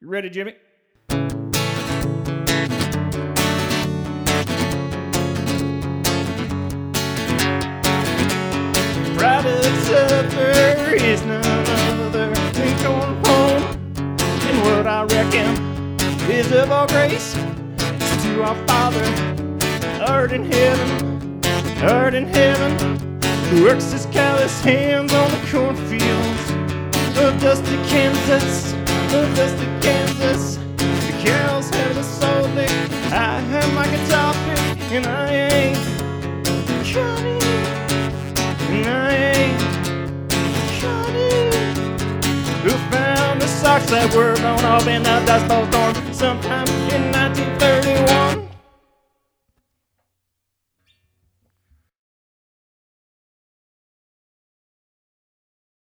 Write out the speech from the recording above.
You ready, Jimmy? Friday supper is none other than going home, and what I reckon is of all grace to our Father, art in heaven, who works his callous hands on the cornfields of dusty Kansas, The cows have the salt lick, I have my guitar pick, and I ain't Johnny, who found the socks that were blown off in a dust bowl storm sometime in 1931.